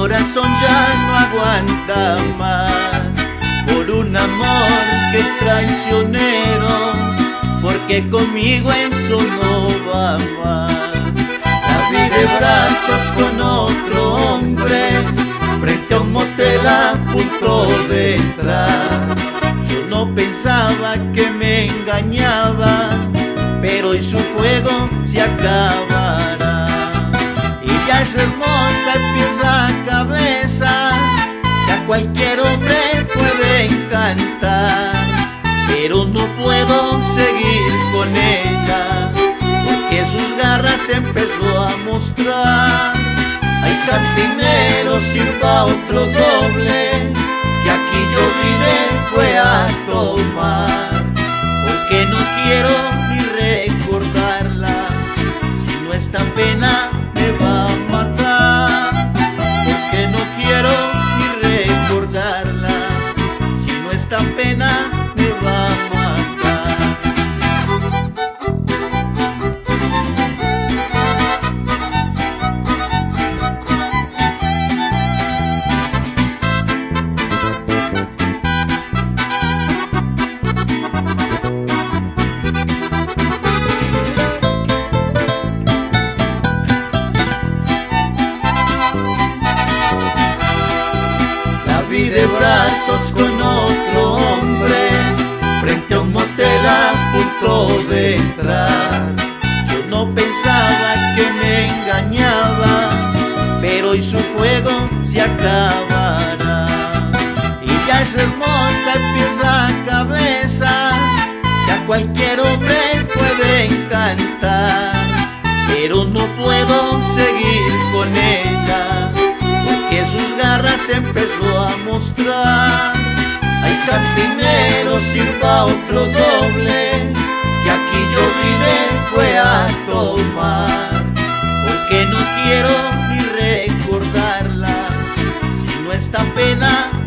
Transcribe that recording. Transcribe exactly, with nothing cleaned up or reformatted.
corazón ya no aguanta más por un amor que es traicionero, porque conmigo eso no va más. La vi de brazos con otro hombre frente a un motel a punto de entrar. Yo no pensaba que me engañaba, pero hoy su fuego se acabará. Ella es hermosa de pies a cabeza, que a cualquier hombre puede encantar, pero no puedo seguir con ella, porque sus garras empezó a mostrar. Ay, cantinero, sirva otro doble, que aquí yo vine fue a tomar, porque no quiero ni recordarla, si no es tan pena me va a matar. Porque no quiero ni recordarla, si no es tan pena me va a matar. Vi de brazos con otro hombre frente a un motel a punto de entrar. Yo no pensaba que me engañaba, pero hoy su fuego se acabará. Ella es hermosa de pies a cabeza, que a cualquier hombre puede encantar, pero no puedo seguir con ella, que sus garras empezó a mostrar. Ay, cantinero, sirva otro doble, que aquí yo vine fue a tomar, porque no quiero ni recordarla, si no es tan pena